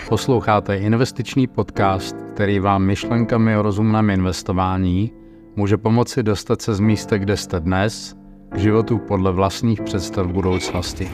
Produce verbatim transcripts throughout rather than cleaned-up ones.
Posloucháte investiční podcast, který vám myšlenkami o rozumném investování může pomoci dostat se z místa, kde jste dnes, k životu podle vlastních představ budoucnosti.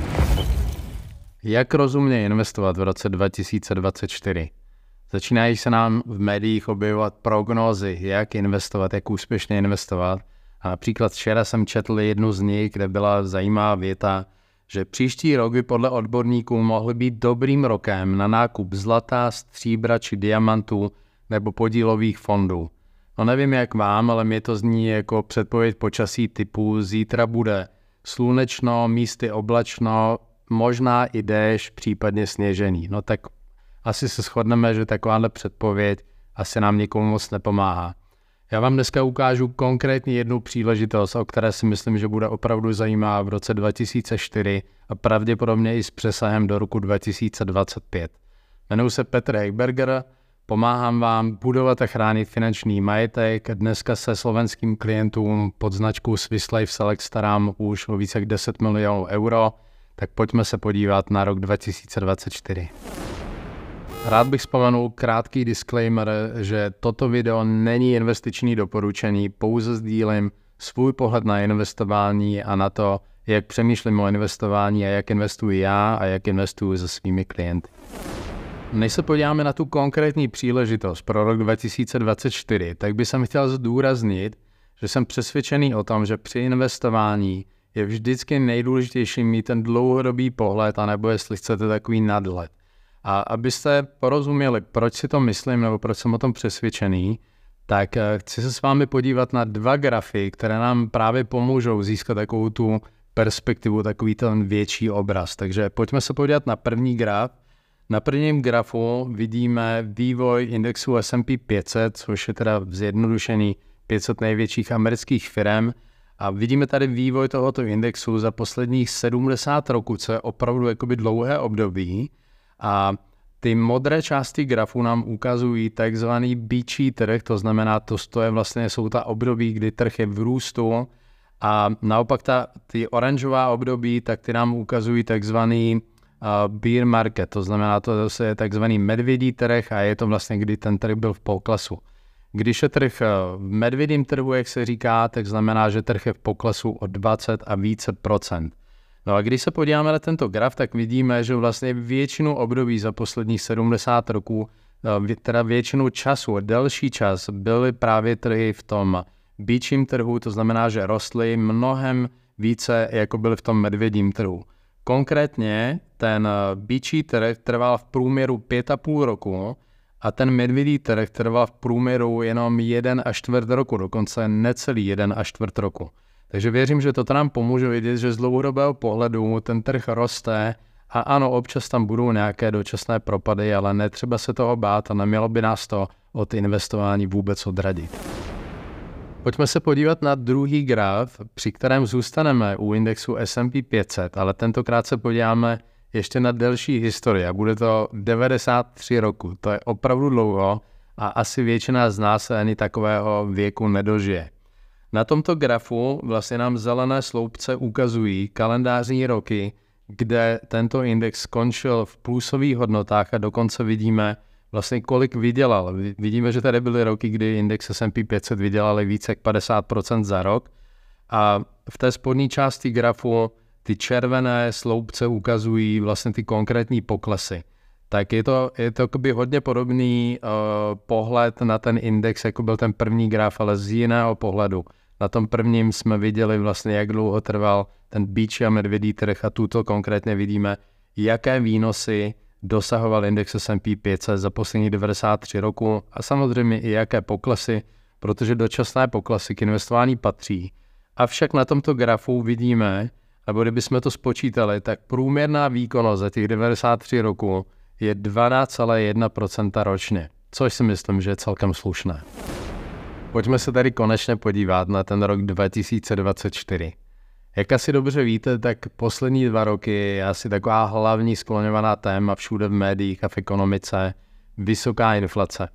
Jak rozumně investovat v roce dva tisíce dvacet čtyři? Začínají se nám v médiích objevovat prognózy, jak investovat, jak úspěšně investovat. A například včera jsem četl jednu z nich, kde byla zajímavá věta, že příští rok by podle odborníků mohl být dobrým rokem na nákup zlata, stříbra či diamantů nebo podílových fondů. No nevím jak vám, ale mě to zní jako předpověď počasí typu zítra bude slunečno, místy oblačno, možná i déšť, případně sněžený. No tak asi se shodneme, že takováhle předpověď asi nám nikomu moc nepomáhá. Já vám dneska ukážu konkrétně jednu příležitost, o které si myslím, že bude opravdu zajímavá v roce dva tisíce čtyři a pravděpodobně i s přesahem do roku dva tisíce dvacet pět. Jmenuji se Petr Heichberger, pomáhám vám budovat a chránit finanční majetek. Dneska se slovenským klientům pod značkou Swiss Life Select starám už o více jak deset milionů euro, tak pojďme se podívat na rok dva tisíce dvacet čtyři. Rád bych vzpomenul krátký disclaimer, že toto video není investiční doporučení, pouze sdílím svůj pohled na investování a na to, jak přemýšlím o investování a jak investuji já a jak investuji se svými klienty. Než se podíváme na tu konkrétní příležitost pro rok dva tisíce dvacet čtyři, tak bych jsem chtěl zdůraznit, že jsem přesvědčený o tom, že při investování je vždycky nejdůležitější mít ten dlouhodobý pohled, anebo jestli chcete takový nadhled. A abyste porozuměli, proč si to myslím, nebo proč jsem o tom přesvědčený, tak chci se s vámi podívat na dva grafy, které nám právě pomůžou získat takovou tu perspektivu, takový ten větší obraz. Takže pojďme se podívat na první graf. Na prvním grafu vidíme vývoj indexu S and P pět set, což je teda zjednodušený pět set největších amerických firm. A vidíme tady vývoj tohoto indexu za posledních sedmdesát roků, co je opravdu jakoby dlouhé období. A ty modré části grafu nám ukazují takzvaný býčí trh, to znamená, to, to je vlastně, jsou ta období, kdy trh je v růstu, a naopak ta, ty oranžová období, tak ty nám ukazují takzvaný uh, bear market, to znamená, to zase je takzvaný medvědí trh a je to vlastně, kdy ten trh byl v poklesu. Když je trh v medvědím trhu, jak se říká, tak znamená, že trh je v poklesu o dvacet a více procent. No a když se podíváme na tento graf, tak vidíme, že vlastně většinu období za posledních sedmdesát roků, teda většinu času, delší čas, byly právě trhy v tom býčím trhu, to znamená, že rostly mnohem více, jako byly v tom medvědím trhu. Konkrétně ten býčí trh trval v průměru pět a půl roku a ten medvědí trh trval v průměru jenom jeden a čtvrt roku, dokonce necelý jeden a čtvrt roku. Takže věřím, že toto nám pomůže vidět, že z dlouhodobého pohledu ten trh roste a ano, občas tam budou nějaké dočasné propady, ale netřeba se toho bát a nemělo by nás to od investování vůbec odradit. Pojďme se podívat na druhý graf, při kterém zůstaneme u indexu S and P pět set, ale tentokrát se podíváme ještě na delší historii a bude to devadesát tři roku. To je opravdu dlouho a asi většina z nás se ani takového věku nedožije. Na tomto grafu vlastně nám zelené sloupce ukazují kalendářní roky, kde tento index skončil v plusových hodnotách a dokonce vidíme vlastně kolik vydělal. Vidíme, že tady byly roky, kdy index S and P pět set vydělali více jak padesát procent za rok a v té spodní části grafu ty červené sloupce ukazují vlastně ty konkrétní poklesy. Tak je to, je to hodně podobný uh, pohled na ten index, jako byl ten první graf, ale z jiného pohledu. Na tom prvním jsme viděli vlastně, jak dlouho trval ten býčí a medvědí trh a tuto konkrétně vidíme, jaké výnosy dosahoval index S and P pět set za poslední devadesát tři roku a samozřejmě i jaké poklesy, protože dočasné poklesy k investování patří. Avšak na tomto grafu vidíme, nebo kdybychom to spočítali, tak průměrná výkonnost za těch devadesát tři roku je dvanáct celá jedna procenta ročně, což si myslím, že je celkem slušné. Pojďme se tady konečně podívat na ten rok dva tisíce dvacet čtyři. Jak asi dobře víte, tak poslední dva roky je asi taková hlavní skloňovaná téma všude v médiích a v ekonomice vysoká inflace.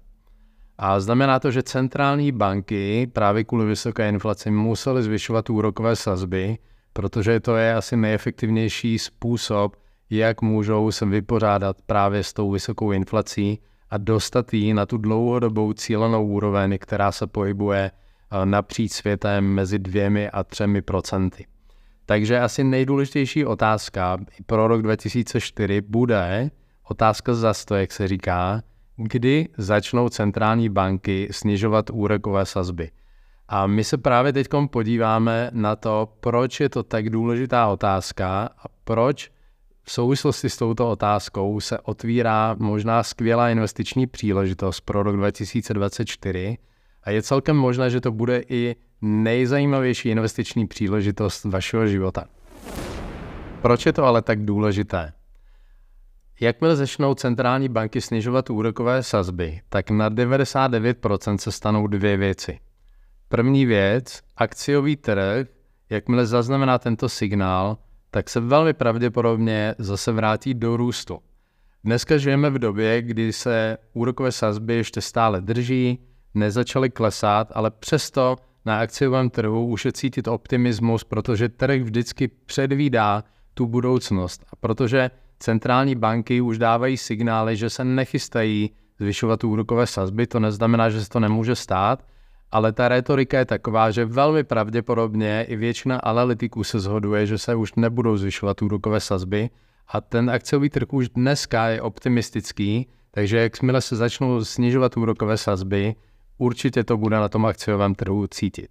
A znamená to, že centrální banky právě kvůli vysoké inflaci musely zvyšovat úrokové sazby, protože to je asi nejefektivnější způsob, jak můžou se vypořádat právě s tou vysokou inflací a dostat ji na tu dlouhodobou cílenou úroveň, která se pohybuje napříč světem mezi dvěmi a třemi procenty. Takže asi nejdůležitější otázka pro rok dva tisíce čtyři bude otázka za sto, jak se říká, kdy začnou centrální banky snižovat úrokové sazby. A my se právě teď podíváme na to, proč je to tak důležitá otázka a proč v souvislosti s touto otázkou se otvírá možná skvělá investiční příležitost pro rok dva tisíce dvacet čtyři a je celkem možné, že to bude i nejzajímavější investiční příležitost vašeho života. Proč je to ale tak důležité? Jakmile začnou centrální banky snižovat úrokové sazby, tak na devadesát devět procent se stanou dvě věci. První věc, akciový trh, jakmile zaznamená tento signál, tak se velmi pravděpodobně zase vrátí do růstu. Dneska žijeme v době, kdy se úrokové sazby ještě stále drží, nezačaly klesat, ale přesto na akciovém trhu už je cítit optimismus, protože trh vždycky předvídá tu budoucnost. A protože centrální banky už dávají signály, že se nechystají zvyšovat úrokové sazby, to neznamená, že se to nemůže stát, ale ta retorika je taková, že velmi pravděpodobně i většina analytiků se shoduje, že se už nebudou zvyšovat úrokové sazby a ten akciový trh už dneska je optimistický, takže jakmile se začnou snižovat úrokové sazby, určitě to bude na tom akciovém trhu cítit.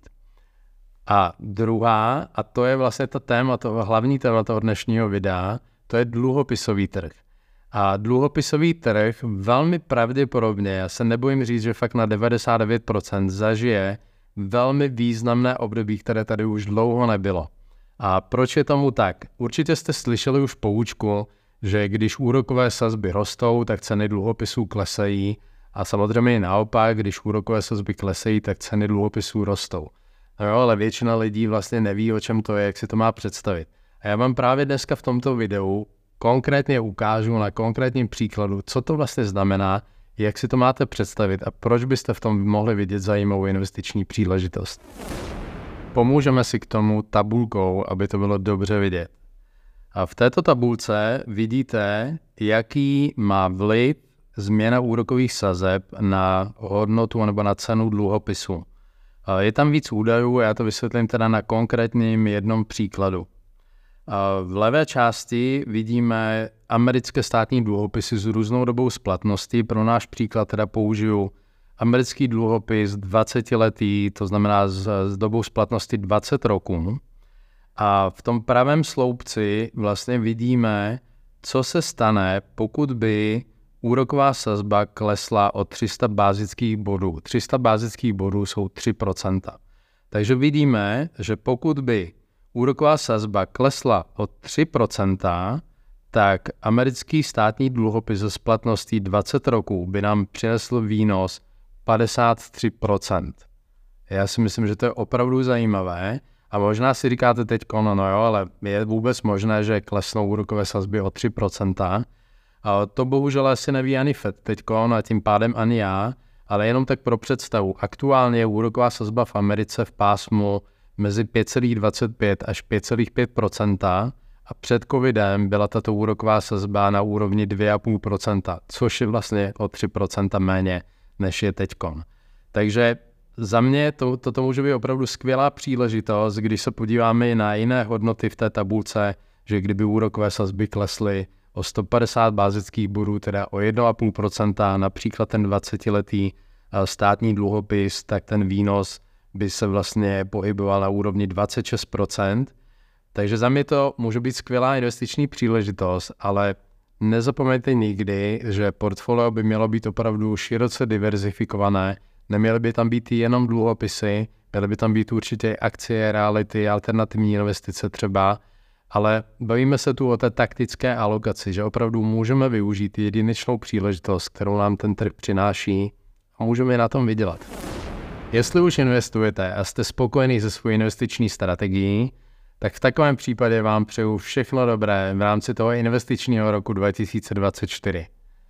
A druhá, a to je vlastně ta téma, toho hlavní téma toho dnešního videa, to je dluhopisový trh. A dluhopisový trh velmi pravděpodobně, já se nebojím říct, že fakt na devadesát devět procent zažije velmi významné období, které tady už dlouho nebylo. A proč je tomu tak? Určitě jste slyšeli už poučku, že když úrokové sazby rostou, tak ceny dluhopisů klesají a samozřejmě naopak, když úrokové sazby klesají, tak ceny dluhopisů rostou. No jo, ale většina lidí vlastně neví, o čem to je, jak si to má představit. A já vám právě dneska v tomto videu konkrétně ukážu na konkrétním příkladu, co to vlastně znamená, jak si to máte představit a proč byste v tom mohli vidět zajímavou investiční příležitost. Pomůžeme si k tomu tabulkou, aby to bylo dobře vidět. A v této tabulce vidíte, jaký má vliv změna úrokových sazeb na hodnotu nebo na cenu dluhopisu. Je tam víc údajů, já to vysvětlím teda na konkrétním jednom příkladu. V levé části vidíme americké státní dluhopisy s různou dobou splatnosti. Pro náš příklad teda použiju americký dluhopis dvacetiletý, to znamená s, s dobou splatnosti dvacet roků. A v tom pravém sloupci vlastně vidíme, co se stane, pokud by úroková sazba klesla o tři sta bázických bodů. tři sta bázických bodů jsou tři procenta. Takže vidíme, že pokud by úroková sazba klesla o tři procenta, tak americký státní dluhopis se splatností dvacet roků by nám přinesl výnos padesát tři procent. Já si myslím, že to je opravdu zajímavé a možná si říkáte teď, no, no jo, ale je vůbec možné, že klesnou úrokové sazby o tři procenta. A to bohužel asi neví ani Fed teďkon a tím pádem ani já, ale jenom tak pro představu. Aktuálně je úroková sazba v Americe v pásmu mezi pět celá dvacet pět až pět celá pět procenta a před covidem byla tato úroková sazba na úrovni dvě celá pět procenta, což je vlastně o tři procenta méně, než je teďkon. Takže za mě to, toto může být opravdu skvělá příležitost, když se podíváme na jiné hodnoty v té tabulce, že kdyby úrokové sazby klesly o sto padesát bázických bodů, teda o jedna celá pět procenta, například ten dvacetiletý státní dluhopis, tak ten výnos by se vlastně pohyboval na úrovni dvacet šest procent. Takže za mě to může být skvělá investiční příležitost, ale nezapomeňte nikdy, že portfolio by mělo být opravdu široce diverzifikované, neměly by tam být jenom dluhopisy, měly by tam být určitě akcie, reality, alternativní investice třeba, ale bavíme se tu o té taktické alokaci, že opravdu můžeme využít jedinečnou příležitost, kterou nám ten trh přináší a můžeme na tom vydělat. Jestli už investujete a jste spokojený se svou investiční strategií, tak v takovém případě vám přeju všechno dobré v rámci toho investičního roku dva tisíce dvacet čtyři.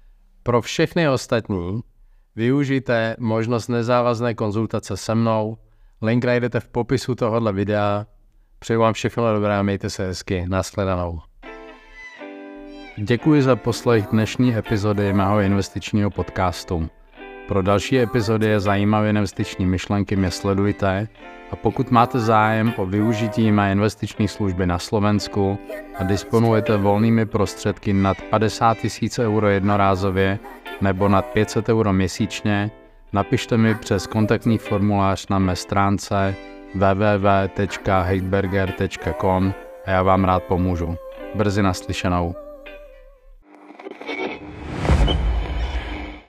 Pro všechny ostatní využijte možnost nezávazné konzultace se mnou, link najdete v popisu tohoto videa. Přeju vám všechno dobré a mějte se hezky. Nashledanou. Děkuji za poslech dnešní epizody mého investičního podcastu. Pro další epizody zajímavé investiční myšlenky mě sledujte a pokud máte zájem o využití mé investiční služby na Slovensku a disponujete volnými prostředky nad padesát tisíc euro jednorázově nebo nad pět set euro měsíčně, napište mi přes kontaktní formulář na mé stránce w w w tečka heidberger tečka com a já vám rád pomůžu. Brzy naslyšenou.